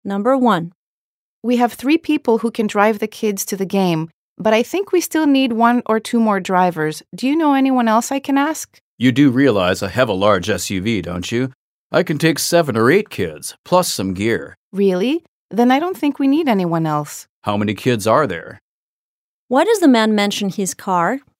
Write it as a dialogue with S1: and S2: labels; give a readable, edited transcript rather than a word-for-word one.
S1: Number 1.
S2: We have 3 people who can drive the kids to the game, but I think we still need 1 or 2 more drivers. Do you know anyone else I can ask?
S3: You do realize I have a large SUV, don't you? I can take 7 or 8 kids, plus some gear.
S2: Really? Then I don't think we need anyone else.
S3: How many kids are there?
S1: Why does the man mention his car?